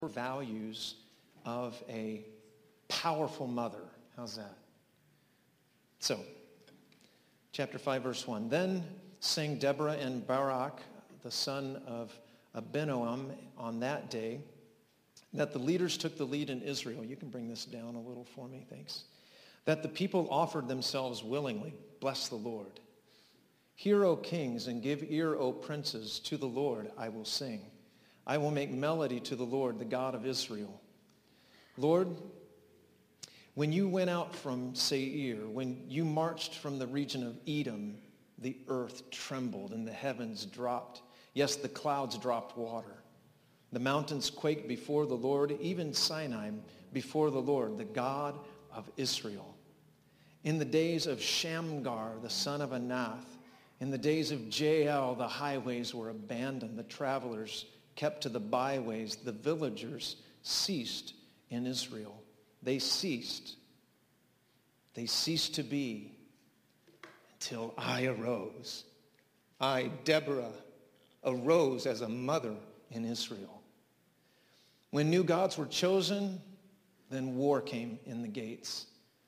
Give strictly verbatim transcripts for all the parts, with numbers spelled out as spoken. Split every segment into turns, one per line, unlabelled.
Values of a powerful mother. How's that? So, chapter five, verse one. Then sang Deborah and Barak, the son of Abinoam, on that day, that the leaders took the lead in Israel. You can bring this down a little for me, thanks. That the people offered themselves willingly. Bless the Lord. Hear, O kings, and give ear, O princes, to the Lord I will sing. I will make melody to the Lord, the God of Israel. Lord, when you went out from Seir, when you marched from the region of Edom, the earth trembled and the heavens dropped. Yes, the clouds dropped water. The mountains quaked before the Lord, even Sinai before the Lord, the God of Israel. In the days of Shamgar, the son of Anath, in the days of Jael, the highways were abandoned, the travelers kept to the byways, the villagers ceased in Israel. They ceased. They ceased to be until I arose. I, Deborah, arose as a mother in Israel. When new gods were chosen, then war came in the gates.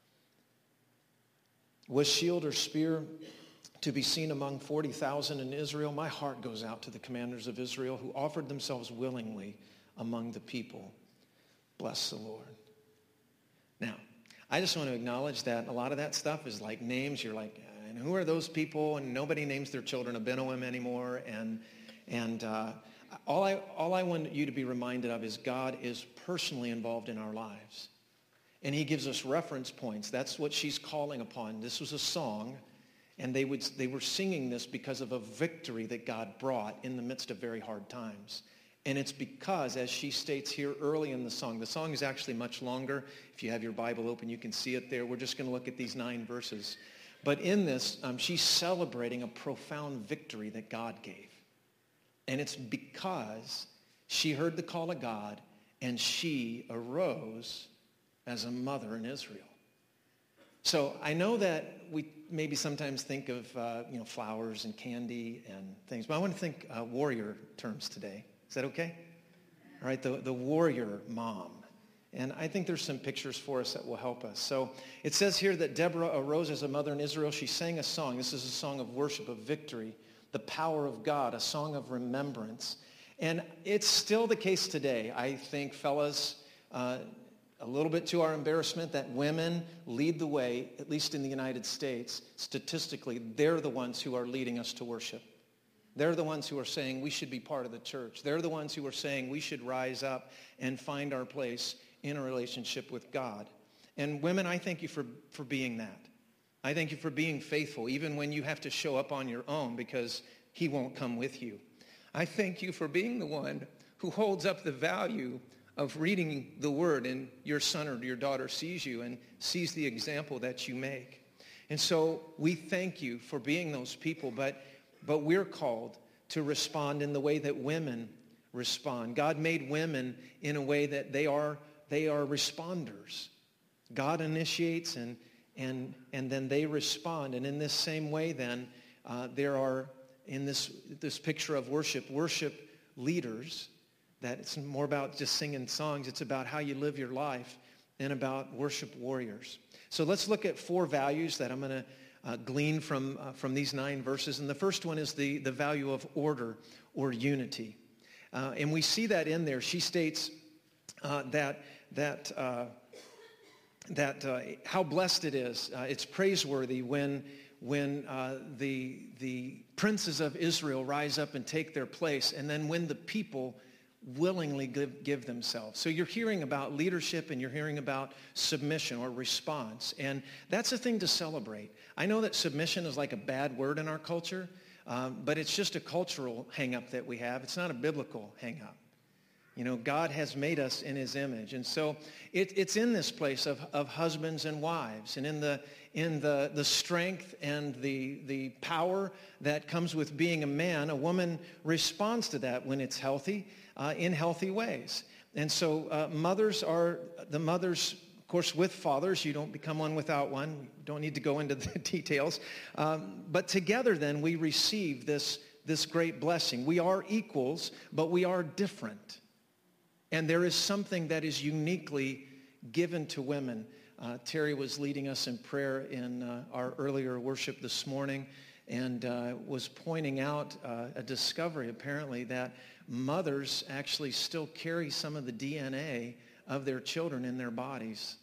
Was shield or spear to be seen among forty thousand in Israel? My heart goes out to the commanders of Israel who offered themselves willingly among the people. Bless the Lord. Now, I just want to acknowledge that a lot of that stuff is like names. You're like, and who are those people? And nobody names their children Abinoam anymore. And and uh, all I all I want you to be reminded of is God is personally involved in our lives. And he gives us reference points. That's what she's calling upon. This was a song. And they would they were singing this because of a victory that God brought in the midst of very hard times. And it's because, as she states here early in the song, the song is actually much longer. If you have your Bible open, you can see it there. We're just going to look at these nine verses. But in this, um, she's celebrating a profound victory that God gave. And it's because she heard the call of God and she arose as a mother in Israel. So I know that we maybe sometimes think of uh, you know flowers and candy and things, but I want to think uh, warrior terms today. Is that okay? All right, the, the warrior mom. And I think there's some pictures for us that will help us. So it says here that Deborah arose as a mother in Israel. She sang a song. This is a song of worship, of victory, the power of God, a song of remembrance. And it's still the case today, I think, fellas, uh, a little bit to our embarrassment, that women lead the way, at least in the United States. Statistically, they're the ones who are leading us to worship. They're the ones who are saying we should be part of the church. They're the ones who are saying we should rise up and find our place in a relationship with God. And women, I thank you for, for being that. I thank you for being faithful, even when you have to show up on your own because he won't come with you. I thank you for being the one who holds up the value of reading the word, and your son or your daughter sees you and sees the example that you make. And so we thank you for being those people, but but we're called to respond in the way that women respond. God made women in a way that they are they are responders. God initiates and and and then they respond. And in this same way, then uh, there are in this this picture of worship, worship leaders. That it's more about just singing songs. It's about how you live your life and about worship warriors. So let's look at four values that I'm going to uh, glean from uh, from these nine verses. And the first one is the, the value of order or unity. Uh, and we see that in there. She states uh, that, that, uh, that uh, how blessed it is. Uh, it's praiseworthy when, when uh, the, the princes of Israel rise up and take their place, and then when the people willingly give, give themselves. So you're hearing about leadership and you're hearing about submission or response. And that's a thing to celebrate. I know that submission is like a bad word in our culture, um, but it's just a cultural hang-up that we have. It's not a biblical hang-up. You know, God has made us in his image. And so it, it's in this place of, of husbands and wives, and in the in the, the strength and the, the power that comes with being a man. A woman responds to that when it's healthy, uh, in healthy ways. And so uh, mothers are, the mothers, of course, with fathers. You don't become one without one. We don't need to go into the details. Um, but together then we receive this, this great blessing. We are equals, but we are different. And there is something that is uniquely given to women. Uh, Terry was leading us in prayer in uh, our earlier worship this morning, and uh, was pointing out uh, a discovery apparently that mothers actually still carry some of the D N A of their children in their bodies.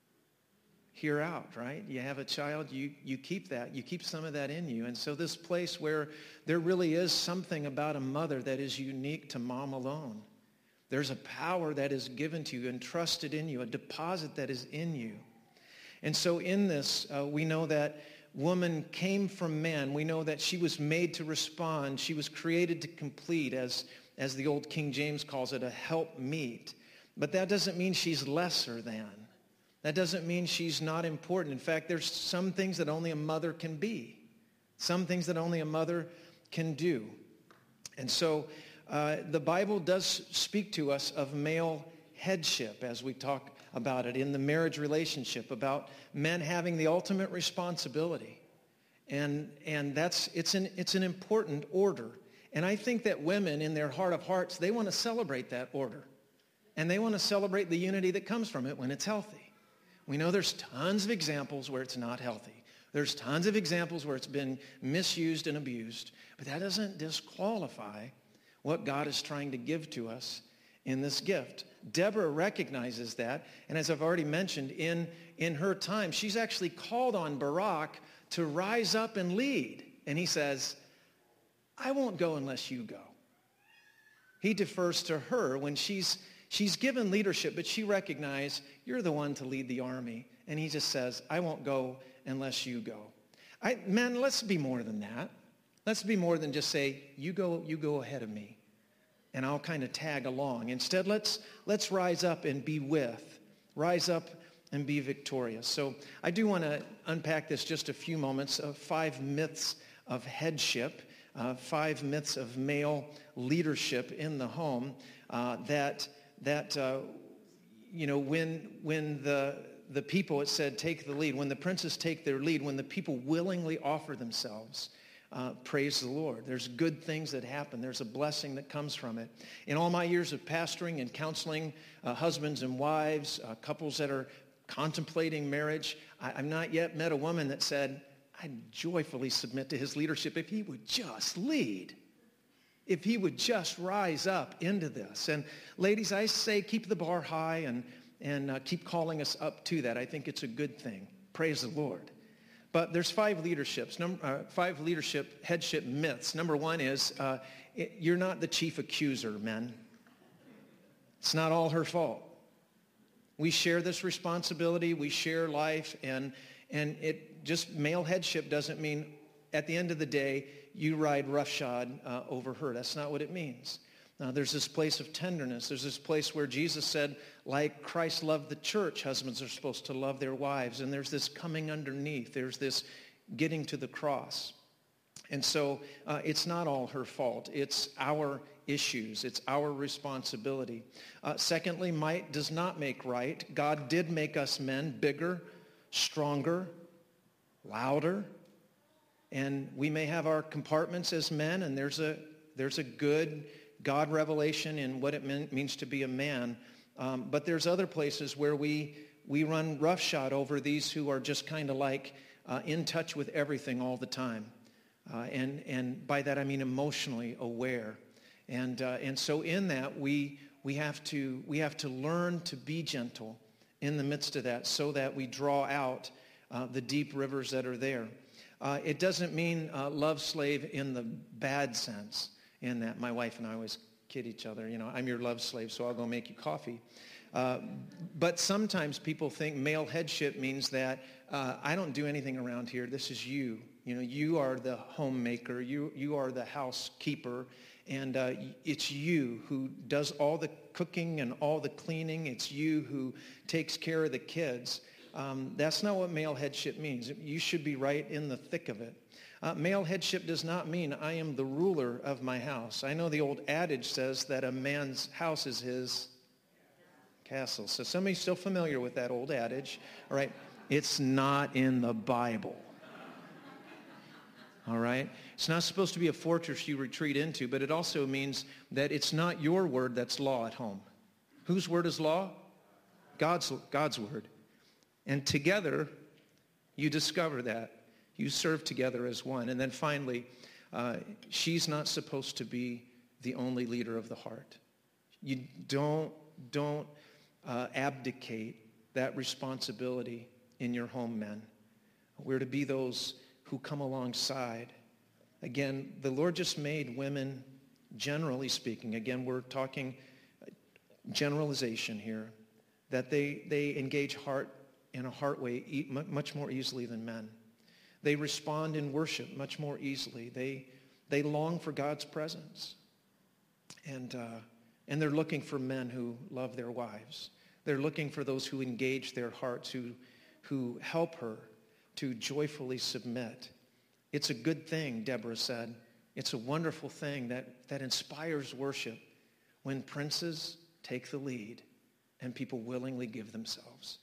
Here out, right? You have a child, you, you keep that. You keep some of that in you. And so this place where there really is something about a mother that is unique to mom alone. There's a power that is given to you, entrusted in you, a deposit that is in you. And so in this, uh, we know that woman came from man. We know that she was made to respond. She was created to complete, as, as the old King James calls it, a helpmeet. But that doesn't mean she's lesser than. That doesn't mean she's not important. In fact, there's some things that only a mother can be. Some things that only a mother can do. And so uh, the Bible does speak to us of male headship as we talk about it in the marriage relationship, about men having the ultimate responsibility. And and that's it's an it's an important order. And I think that women in their heart of hearts, they want to celebrate that order. And they want to celebrate the unity that comes from it when it's healthy. We know there's tons of examples where it's not healthy. There's tons of examples where it's been misused and abused. But that doesn't disqualify what God is trying to give to us in this gift. Deborah recognizes that. And as I've already mentioned, in, in her time, she's actually called on Barak to rise up and lead. And he says, I won't go unless you go. He defers to her when she's She's given leadership, but she recognized, you're the one to lead the army. And he just says, I won't go unless you go. I, men, let's be more than that. Let's be more than just say, you go, you go ahead of me, and I'll kind of tag along. Instead, let's, let's rise up and be with. Rise up and be victorious. So I do want to unpack this just a few moments of five myths of headship, uh, five myths of male leadership in the home uh, that... that, uh, you know, when when the the people, it said, take the lead, when the princes take their lead, when the people willingly offer themselves, uh, praise the Lord. There's good things that happen. There's a blessing that comes from it. In all my years of pastoring and counseling uh, husbands and wives, uh, couples that are contemplating marriage, I, I've not yet met a woman that said, I'd joyfully submit to his leadership if he would just lead. If he would just rise up into this. And ladies, I say keep the bar high and, and uh, keep calling us up to that. I think it's a good thing. Praise the Lord. But there's five leaderships, number, uh, five leadership headship myths. Number one is uh, it, you're not the chief accuser, men. It's not all her fault. We share this responsibility. We share life. And, and it just male headship doesn't mean at the end of the day, you ride roughshod uh, over her. That's not what it means. Now, there's this place of tenderness. There's this place where Jesus said, like Christ loved the church, husbands are supposed to love their wives. And there's this coming underneath. There's this getting to the cross. And so uh, it's not all her fault. It's our issues. It's our responsibility. Uh, secondly, might does not make right. God did make us men bigger, stronger, louder. And we may have our compartments as men, and there's a there's a good God revelation in what it mean, means to be a man. Um, but there's other places where we we run roughshod over these who are just kind of like uh, in touch with everything all the time, uh, and and by that I mean emotionally aware. And uh, and so in that we we have to we have to learn to be gentle in the midst of that, so that we draw out uh, the deep rivers that are there. Uh, it doesn't mean uh, love slave in the bad sense, in that my wife and I always kid each other, you know, I'm your love slave, so I'll go make you coffee. Uh, but sometimes people think male headship means that uh, I don't do anything around here. This is you. You know, you are the homemaker. You, you are the housekeeper. And uh, it's you who does all the cooking and all the cleaning. It's you who takes care of the kids. Um, that's not what male headship means. You should be right in the thick of it. Uh, male headship does not mean I am the ruler of my house. I know the old adage says that a man's house is his castle. So somebody's still familiar with that old adage. All right. It's not in the Bible. All right. It's not supposed to be a fortress you retreat into, but it also means that it's not your word that's law at home. Whose word is law? God's, God's word. And together, you discover that. You serve together as one. And then finally, uh, she's not supposed to be the only leader of the heart. You don't, don't uh, abdicate that responsibility in your home, men. We're to be those who come alongside. Again, the Lord just made women, generally speaking, again, we're talking generalization here, that they, they engage heart in a heart way much more easily than men. They respond in worship much more easily. They, they long for God's presence. And, uh, and they're looking for men who love their wives. They're looking for those who engage their hearts, who, who help her to joyfully submit. It's a good thing, Deborah said. It's a wonderful thing that, that inspires worship when princes take the lead and people willingly give themselves.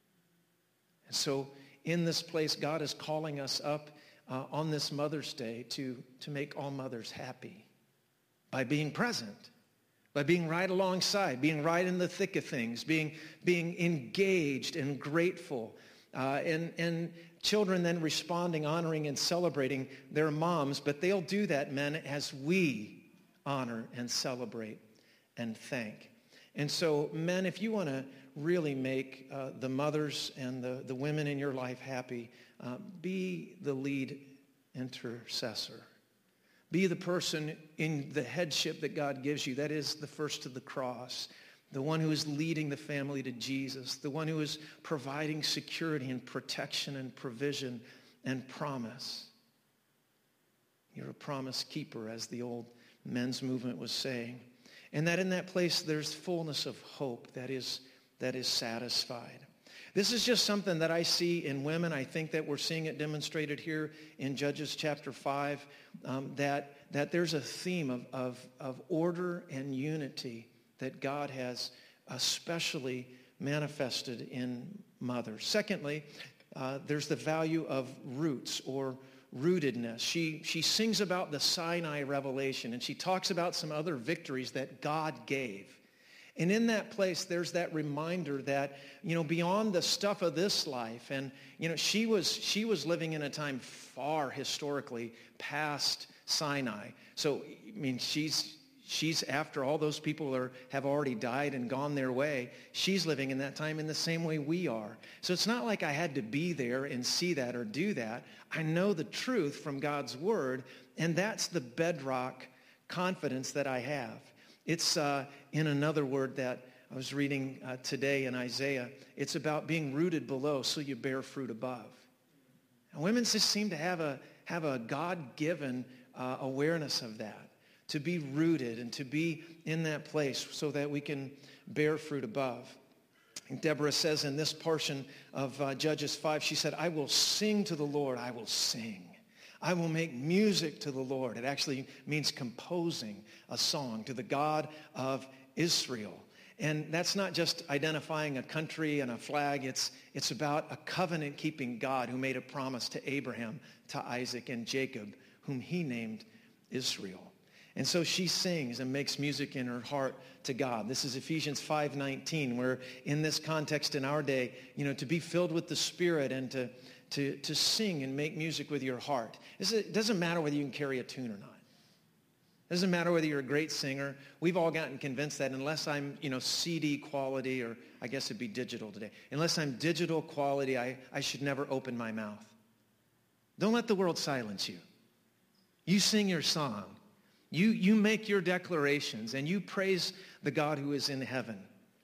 And so in this place, God is calling us up uh, on this Mother's Day to, to make all mothers happy by being present, by being right alongside, being right in the thick of things, being, being engaged and grateful, uh, and, and children then responding, honoring, and celebrating their moms. But they'll do that, men, as we honor and celebrate and thank. And so, men, if you want to really make uh, the mothers and the, the women in your life happy, uh, be the lead intercessor. Be the person in the headship that God gives you. That is the first to the cross. The one who is leading the family to Jesus. The one who is providing security and protection and provision and promise. You're a promise keeper, as the old men's movement was saying. And that in that place there's fullness of hope that is, that is satisfied. This is just something that I see in women. I think that we're seeing it demonstrated here in Judges chapter five, um, that, that there's a theme of, of, of order and unity that God has especially manifested in mothers. Secondly, uh, there's the value of roots or rootedness. She, she sings about the Sinai revelation, and she talks about some other victories that God gave. And in that place, there's that reminder that, you know, beyond the stuff of this life, and, you know, she was she was living in a time far historically past Sinai. So, I mean, she's she's after all those people are have already died and gone their way. She's living in that time in the same way we are. So it's not like I had to be there and see that or do that. I know the truth from God's word, and that's the bedrock confidence that I have. It's uh, in another word that I was reading uh, today in Isaiah. It's about being rooted below so you bear fruit above. And women just seem to have a have a God-given uh, awareness of that, to be rooted and to be in that place so that we can bear fruit above. And Deborah says in this portion of uh, Judges five, she said, I will sing to the Lord, I will sing. I will make music to the Lord. It actually means composing a song to the God of Israel. And that's not just identifying a country and a flag. It's, it's about a covenant-keeping God who made a promise to Abraham, to Isaac, and Jacob, whom he named Israel. And so she sings and makes music in her heart to God. This is Ephesians five nineteen, where in this context in our day, you know, to be filled with the Spirit and to To, to sing and make music with your heart. It doesn't matter whether you can carry a tune or not. It doesn't matter whether you're a great singer. We've all gotten convinced that unless I'm, you know, C D quality, or I guess it'd be digital today. Unless I'm digital quality, I, I should never open my mouth. Don't let the world silence you. You sing your song. You, you make your declarations, and you praise the God who is in heaven.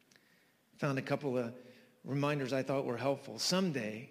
Found a couple of reminders I thought were helpful. Someday,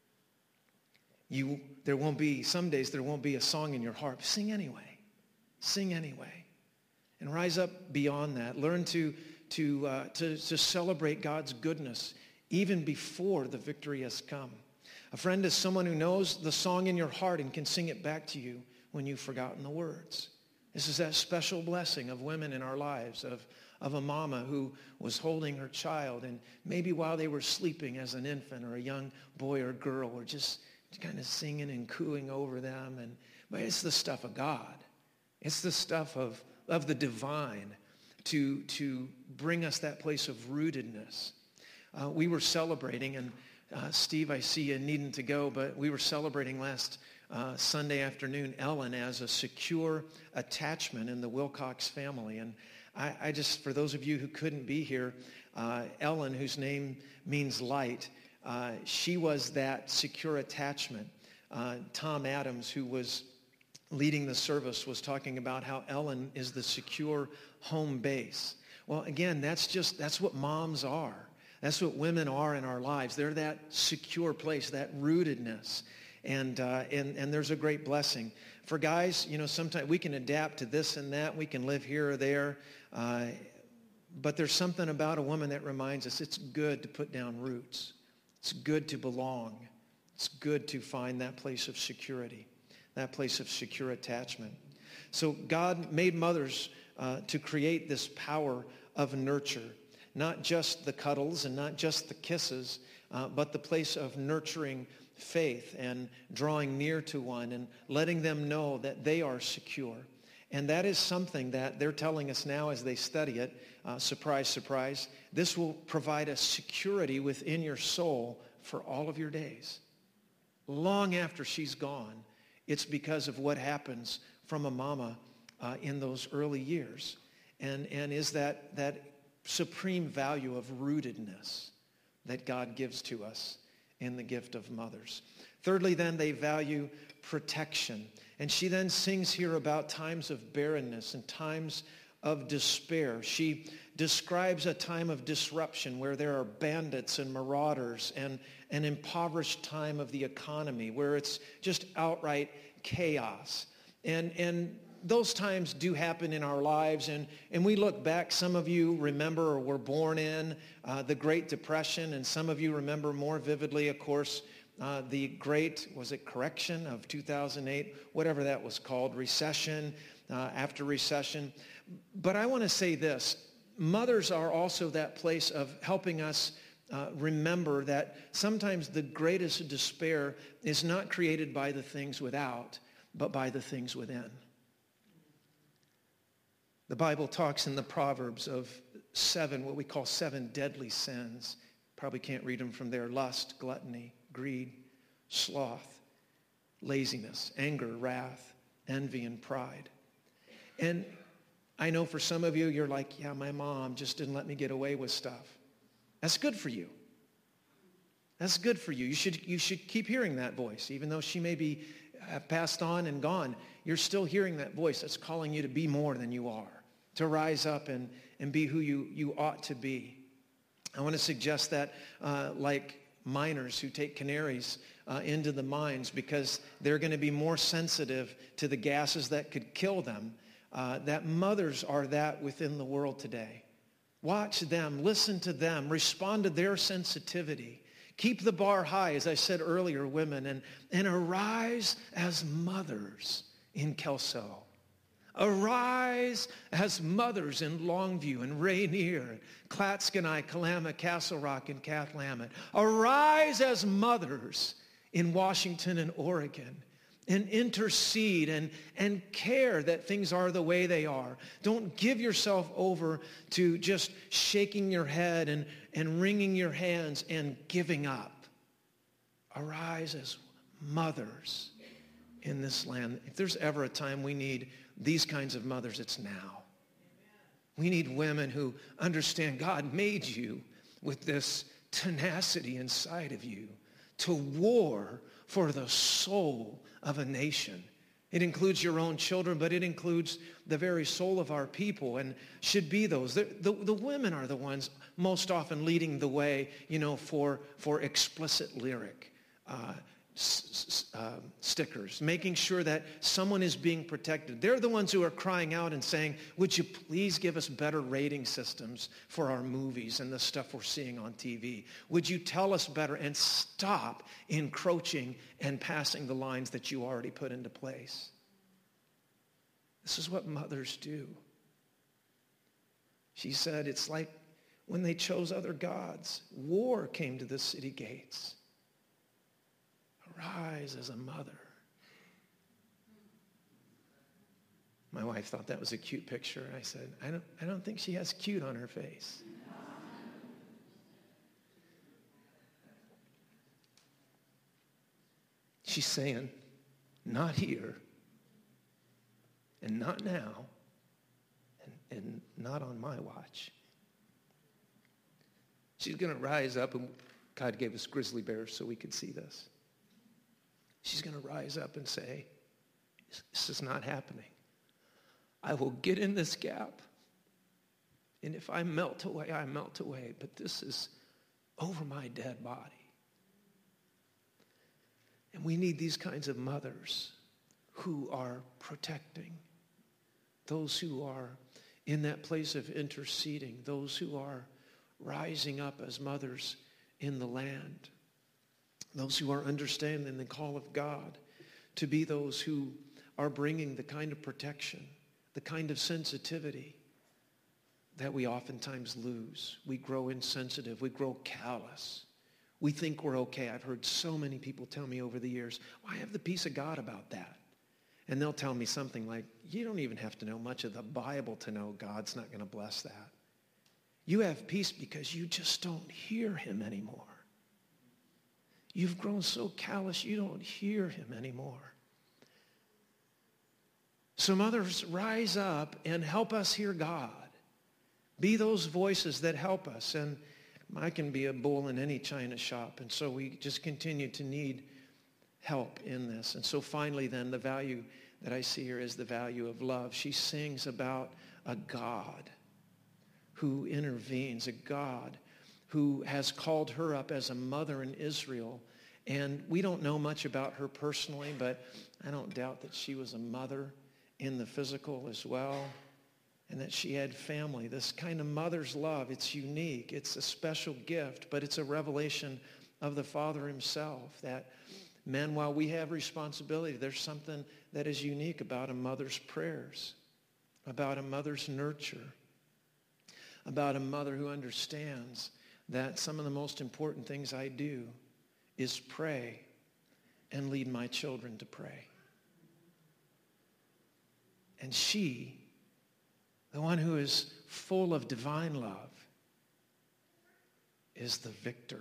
You, there won't be, some days there won't be a song in your heart. Sing anyway. Sing anyway. And rise up beyond that. Learn to, to, uh, to, to celebrate God's goodness even before the victory has come. A friend is someone who knows the song in your heart and can sing it back to you when you've forgotten the words. This is that special blessing of women in our lives, of, of a mama who was holding her child, and maybe while they were sleeping as an infant or a young boy or girl, or just kind of singing and cooing over them. And but it's the stuff of God. It's the stuff of, of the divine. to, to bring us that place of rootedness. Uh, we were celebrating, and uh, Steve, I see you needing to go, but we were celebrating last uh, Sunday afternoon Ellen as a secure attachment in the Wilcox family. And I, I just, for those of you who couldn't be here, uh, Ellen, whose name means light, uh, she was that secure attachment. Uh, Tom Adams, who was leading the service, was talking about how Ellen is the secure home base. Well, again, that's just, that's what moms are. That's what women are in our lives. They're that secure place, that rootedness. And, uh, and, and there's a great blessing. For guys, you know, sometimes we can adapt to this and that. We can live here or there. Uh, but there's something about a woman that reminds us it's good to put down roots. It's good to belong. It's good to find that place of security, that place of secure attachment. So God made mothers uh, to create this power of nurture, not just the cuddles and not just the kisses, uh, but the place of nurturing faith and drawing near to one and letting them know that they are secure. And that is something that they're telling us now as they study it. Uh, surprise, surprise. This will provide a security within your soul for all of your days. Long after she's gone, it's because of what happens from a mama uh, in those early years. And, and is that, that supreme value of rootedness that God gives to us in the gift of mothers. Thirdly, then, they value protection. And she then sings here about times of barrenness and times of despair. She describes a time of disruption where there are bandits and marauders and an impoverished time of the economy where it's just outright chaos. And, and those times do happen in our lives. And, and we look back, some of you remember or were born in uh, the Great Depression, and some of you remember more vividly, of course, uh, the Great, was it correction of two thousand eight, whatever that was called, recession, uh, after recession. But I want to say this, mothers are also that place of helping us uh, remember that sometimes the greatest despair is not created by the things without, but by the things within. The Bible talks in the Proverbs of seven, what we call seven deadly sins. Probably can't read them from there. Lust, gluttony, greed, sloth, laziness, anger, wrath, envy, and pride. And I know for some of you, you're like, yeah, my mom just didn't let me get away with stuff. That's good for you. That's good for you. You should, you should keep hearing that voice. Even though she may be have passed on and gone, you're still hearing that voice that's calling you to be more than you are, to rise up and, and be who you, you ought to be. I want to suggest that uh, like miners who take canaries uh, into the mines because they're going to be more sensitive to the gases that could kill them, uh, that mothers are that within the world today. Watch them, listen to them, respond to their sensitivity. Keep the bar high, as I said earlier, women, and, and arise as mothers in Kelso. Arise as mothers in Longview and Rainier, Clatskanie, Kalama, Castle Rock, and Cathlamet. Arise as mothers in Washington and Oregon and intercede and, and care that things are the way they are. Don't give yourself over to just shaking your head and, and wringing your hands and giving up. Arise as mothers in this land. If there's ever a time we need these kinds of mothers, it's now. We need women who understand God made you with this tenacity inside of you to war for the soul of a nation. It includes your own children, but it includes the very soul of our people and should be those. The, the, the women are the ones most often leading the way, you know, for, for explicit lyric uh, s- s- uh, stickers, making sure that someone is being protected. They're the ones who are crying out and saying, would you please give us better rating systems for our movies and the stuff we're seeing on T V? Would you tell us better and stop encroaching and passing the lines that you already put into place? This is what mothers do. She said, it's like when they chose other gods, war came to the city gates. Arise as a mother. My wife thought that was a cute picture. I said, I don't, I don't think she has cute on her face. She's saying, not here, and not now, and, and not on my watch. She's going to rise up, and God gave us grizzly bears so we could see this. She's going to rise up and say, this is not happening. I will get in this gap, and if I melt away, I melt away, but this is over my dead body. And we need these kinds of mothers who are protecting, those who are in that place of interceding, those who are rising up as mothers in the land, those who are understanding the call of God to be those who are bringing the kind of protection, the kind of sensitivity that we oftentimes lose. We grow insensitive. We grow callous. We think we're okay. I've heard so many people tell me over the years, well, I have the peace of God about that. And they'll tell me something like, you don't even have to know much of the Bible to know God's not going to bless that. You have peace because you just don't hear him anymore. You've grown so callous, you don't hear him anymore. So mothers, rise up and help us hear God. Be those voices that help us. And I can be a bull in any china shop. And so we just continue to need help in this. And so finally then, the value that I see here is the value of love. She sings about a God who intervenes, a God who has called her up as a mother in Israel. And we don't know much about her personally, but I don't doubt that she was a mother in the physical as well, and that she had family. This kind of mother's love, it's unique. It's a special gift, but it's a revelation of the Father himself, that men, while we have responsibility, there's something that is unique about a mother's prayers, about a mother's nurture, about a mother who understands that some of the most important things I do is pray and lead my children to pray. And she, the one who is full of divine love, is the victor.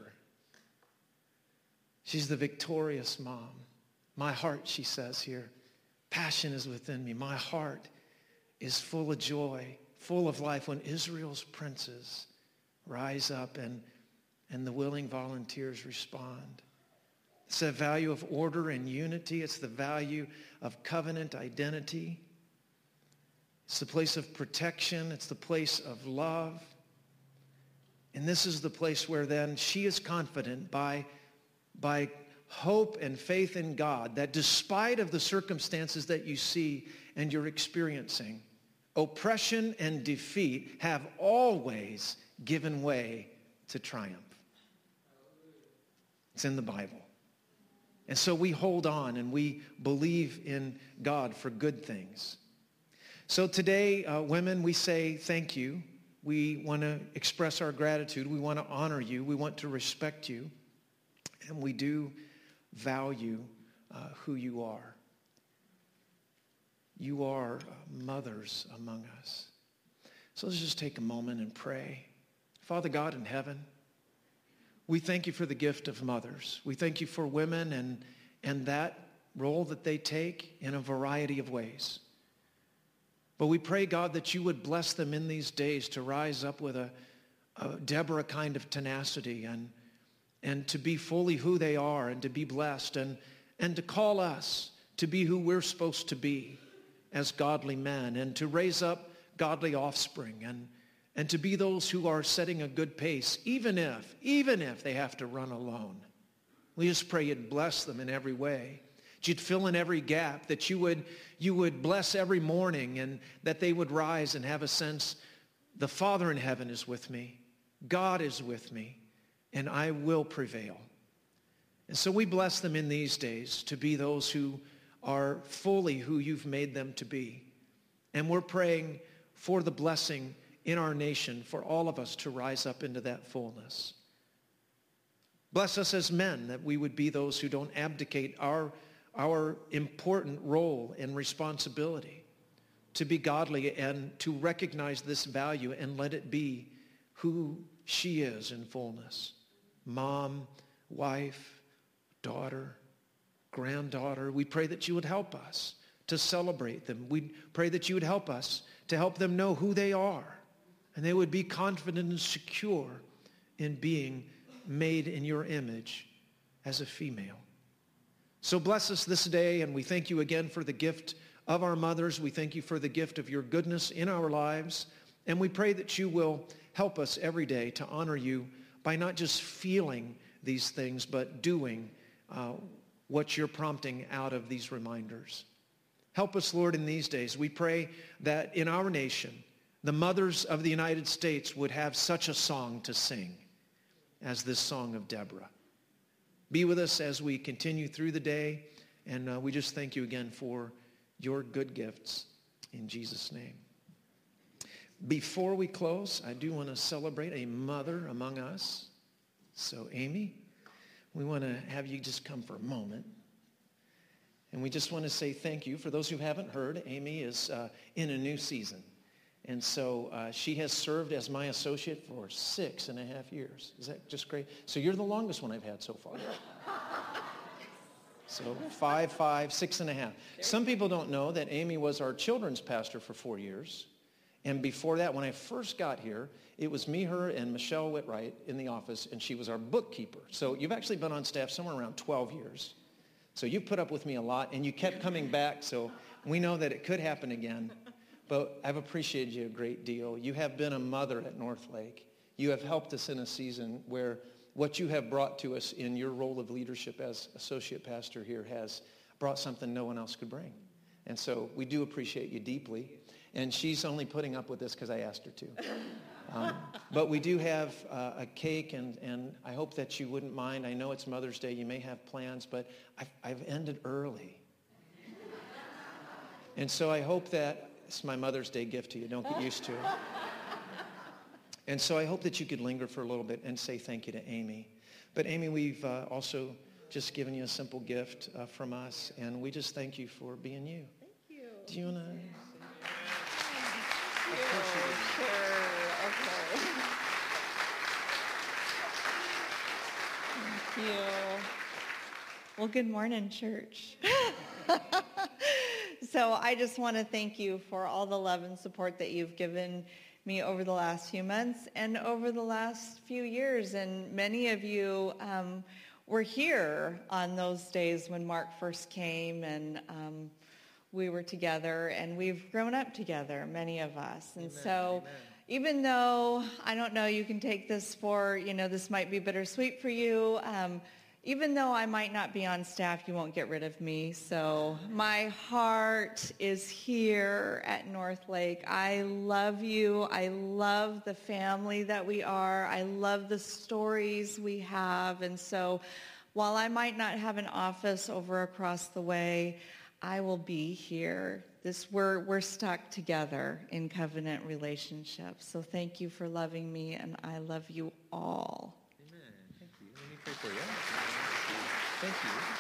She's the victorious mom. My heart, she says here, passion is within me. My heart is full of joy, full of life when Israel's princes rise up and, and the willing volunteers respond. It's the value of order and unity. It's the value of covenant identity. It's the place of protection. It's the place of love. And this is the place where then she is confident by, by hope and faith in God that despite of the circumstances that you see and you're experiencing, oppression and defeat have always given way to triumph. It's in the Bible. And so we hold on and we believe in God for good things. So today, uh, women, we say thank you. We want to express our gratitude. We want to honor you. We want to respect you. And we do value uh, who you are. You are uh, mothers among us. So let's just take a moment and pray. Father God in heaven, we thank you for the gift of mothers. We thank you for women and, and that role that they take in a variety of ways. But we pray, God, that you would bless them in these days to rise up with a, a Deborah kind of tenacity and, and to be fully who they are and to be blessed and, and to call us to be who we're supposed to be as godly men and to raise up godly offspring and, and to be those who are setting a good pace, even if, even if they have to run alone. We just pray you'd bless them in every way. That you'd fill in every gap, that you would, you would bless every morning and that they would rise and have a sense, the Father in heaven is with me, God is with me, and I will prevail. And so we bless them in these days to be those who are fully who you've made them to be. And we're praying for the blessing in our nation for all of us to rise up into that fullness. Bless us as men that we would be those who don't abdicate our, our important role and responsibility, to be godly and to recognize this value and let it be who she is in fullness. Mom, wife, daughter, granddaughter. We pray that you would help us to celebrate them. We pray that you would help us to help them know who they are, and they would be confident and secure in being made in your image as a female. So bless us this day, and we thank you again for the gift of our mothers. We thank you for the gift of your goodness in our lives, and we pray that you will help us every day to honor you by not just feeling these things, but doing uh, what you're prompting out of these reminders. Help us, Lord, in these days. We pray that in our nation, the mothers of the United States would have such a song to sing as this song of Deborah. Be with us as we continue through the day, and uh, we just thank you again for your good gifts in Jesus' name. Before we close, I do want to celebrate a mother among us. So, Amy, we want to have you just come for a moment. And we just want to say thank you. For those who haven't heard, Amy is uh, in a new season. And so uh, she has served as my associate for six and a half years. Is that just great? So you're the longest one I've had so far. So five, five, six and a half. Some people don't know that Amy was our children's pastor for four years. And before that, when I first got here, it was me, her, and Michelle Whitwright in the office, and she was our bookkeeper. So you've actually been on staff somewhere around twelve years. So you put up with me a lot, and you kept coming back, so we know that it could happen again. But I've appreciated you a great deal. You have been a mother at Northlake. You have helped us in a season where what you have brought to us in your role of leadership as associate pastor here has brought something no one else could bring. And so we do appreciate you deeply. And she's only putting up with this because I asked her to. Um, but we do have uh, a cake, and, and I hope that you wouldn't mind. I know it's Mother's Day. You may have plans, but I've, I've ended early. And so I hope that it's my Mother's Day gift to you. Don't get used to it. And so I hope that you could linger for a little bit and say thank you to Amy. But Amy, we've uh, also just given you a simple gift uh, from us, and we just thank you for being you.
Thank you.
Do you want to...
Sure, okay. Thank you. Well, good morning, church. So I just want to thank you for all the love and support that you've given me over the last few months and over the last few years. And many of you um, were here on those days when Mark first came, and um, we were together, and we've grown up together, many of us. And Amen. so Amen. Even though, I don't know, you can take this for, you know, this might be bittersweet for you. Um, even though I might not be on staff, you won't get rid of me. So my heart is here at Northlake. I love you. I love the family that we are. I love the stories we have. And so while I might not have an office over across the way, I will be here. This we're we're stuck together in covenant relationships. So thank you for loving me, and I love you all.
Amen. Thank you. Let me pray for you. Thank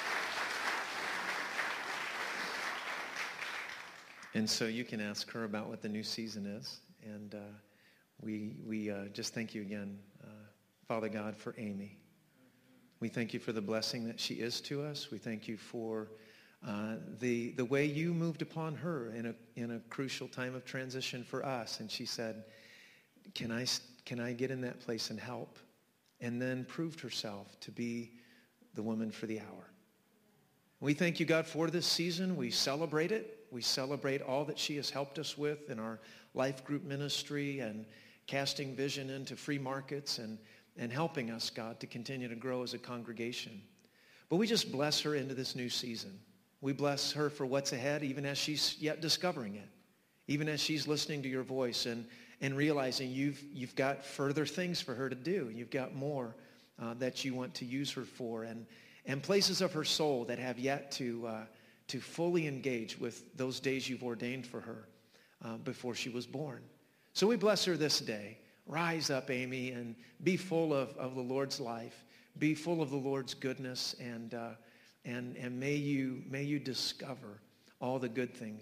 you. And so you can ask her about what the new season is, and uh, we we uh, just thank you again, uh, Father God, for Amy. We thank you for the blessing that she is to us. We thank you for Uh, the the way you moved upon her in a in a crucial time of transition for us, and she said, "Can I can I get in that place and help?" And then proved herself to be the woman for the hour. We thank you, God, for this season. We celebrate it. We celebrate all that she has helped us with in our life group ministry and casting vision into free markets and and helping us, God, to continue to grow as a congregation. But we just bless her into this new season. We bless her for what's ahead, even as she's yet discovering it, even as she's listening to your voice and, and realizing you've, you've got further things for her to do. You've got more uh, that you want to use her for, and, and places of her soul that have yet to, uh, to fully engage with those days you've ordained for her uh, before she was born. So we bless her this day. Rise up, Amy, and be full of, of the Lord's life. Be full of the Lord's goodness, and uh, And, and may you may you discover all the good things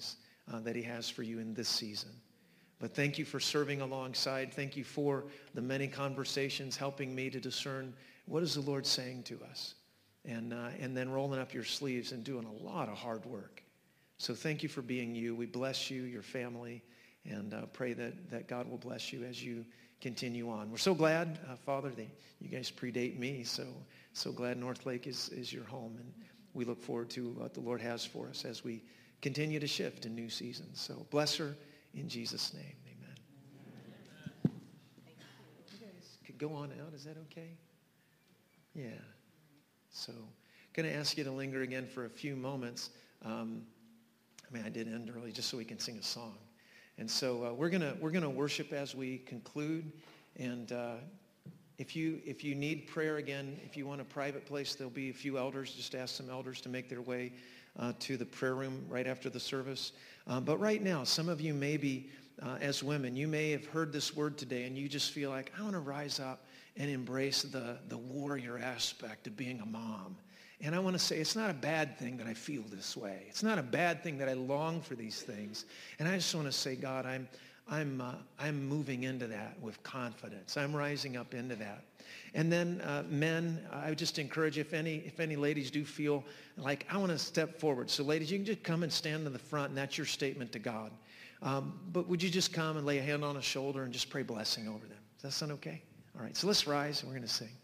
uh, that he has for you in this season. But thank you for serving alongside. Thank you for the many conversations helping me to discern what is the Lord saying to us. And, uh, and then rolling up your sleeves and doing a lot of hard work. So thank you for being you. We bless you, your family, and uh, pray that, that God will bless you as you continue on. We're so glad, uh, Father, that you guys predate me. So so glad Northlake is, is your home. And we look forward to what the Lord has for us as we continue to shift in new seasons. So bless her in Jesus' name. Amen. You guys could go on out. Is that okay? Yeah. So going to ask you to linger again for a few moments. Um, I mean, I did end early just so we can sing a song. And so uh, we're gonna we're gonna worship as we conclude. And uh, if you if you need prayer again, if you want a private place, there'll be a few elders. Just ask some elders to make their way uh, to the prayer room right after the service. Uh, but right now, some of you maybe uh, as women, you may have heard this word today, and you just feel like, I want to rise up and embrace the the warrior aspect of being a mom. And I want to say it's not a bad thing that I feel this way. It's not a bad thing that I long for these things. And I just want to say, God, I'm I'm uh, I'm moving into that with confidence. I'm rising up into that. And then uh, men, I would just encourage if any if any ladies do feel like I want to step forward. So ladies, you can just come and stand in the front, and that's your statement to God. Um, but would you just come and lay a hand on a shoulder and just pray blessing over them? Does that sound okay? All right. So let's rise, and we're going to sing.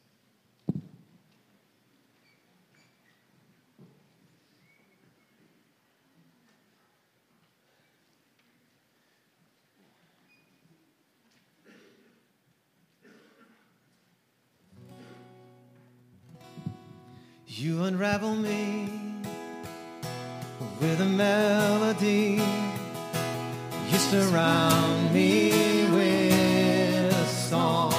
You unravel me with a melody. You surround me with a song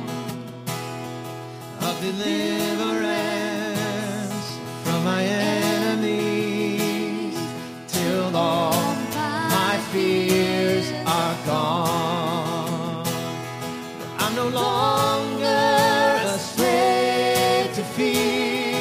of deliverance from my enemies till all my fears are gone. I'm no longer a slave to fear.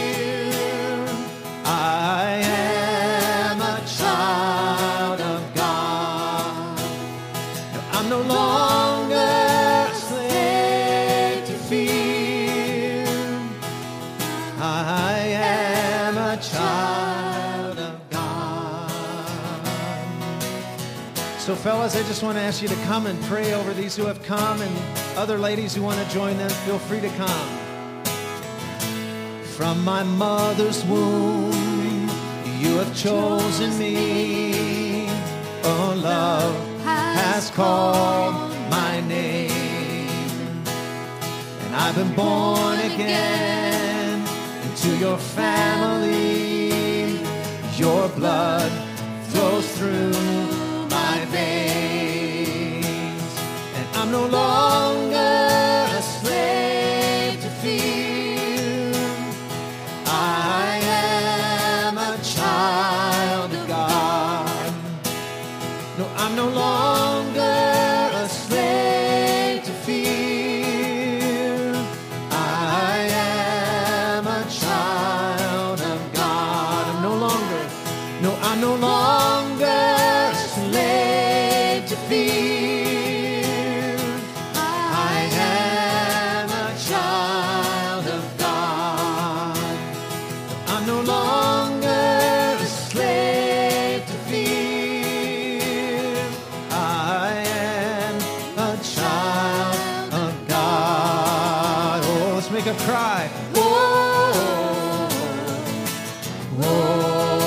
So fellas, I just want to ask you to come and pray over these who have come, and other ladies who want to join them, feel free to come. From my mother's womb, you have chosen me. Oh, love has called my name. And I've been born again into your family. Your blood flows through my veins, and I'm no longer a slave to fear. I am a child of God. No, I'm no longer a slave to fear. I am a child of God. I'm no longer, no, I'm no longer slave to fear. I am a child of God. I'm no longer a slave to fear. I am a child of God. Oh, let's make a cry. Whoa, whoa.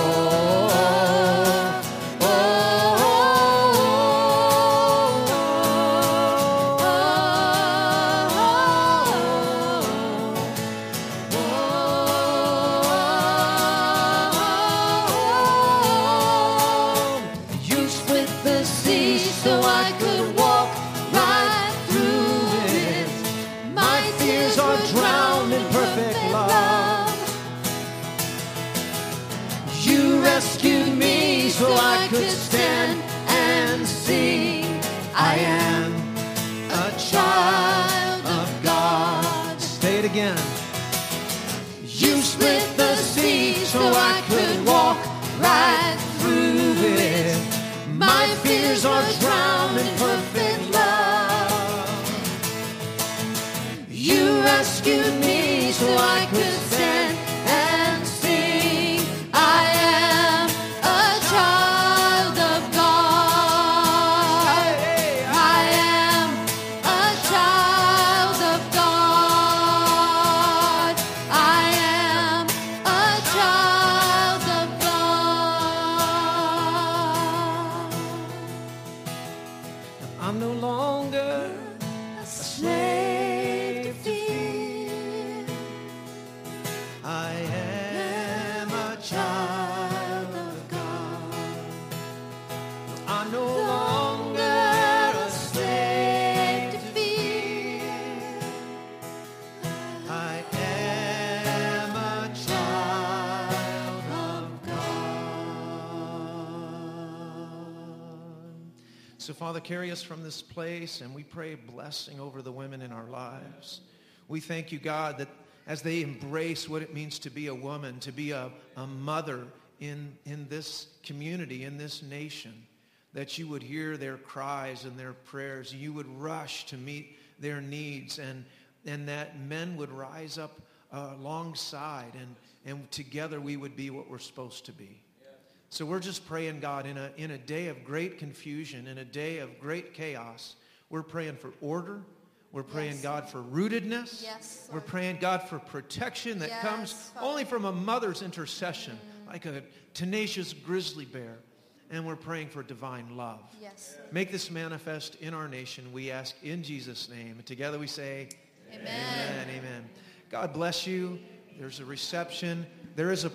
So I could stand and sing. I am a child of God. Say it again. You split the sea so I could walk right through it. My tears are drowned in perfect love. You rescued me so I could stand and sing. I am a child of God. I am a child of God. I am a child of God.
I'm no longer
A slave to fear.
I am a child of God. I'm no longer a slave to fear. I am a child of God. So, Father, carry us from this place, and we pray blessing over the women in our lives. We thank you, God, that as they embrace what it means to be a woman, to be a, a mother in, in this community, in this nation, that you would hear their cries and their prayers. You would rush to meet their needs, and, and that men would rise up uh, alongside, and, and together we would be what we're supposed to be. So we're just praying, God, in a, in a day of great confusion, in a day of great chaos, we're praying for order. We're praying,
Yes.
God, for rootedness.
Yes,
We're
Lord.
praying, God, for protection that
Yes,
comes
Father.
only from a mother's intercession, like a tenacious grizzly bear. And we're praying for divine love.
Yes.
Make this manifest in our nation, we ask in Jesus' name. And together we say,
Amen.
amen, amen. God bless you. There's a reception. There is a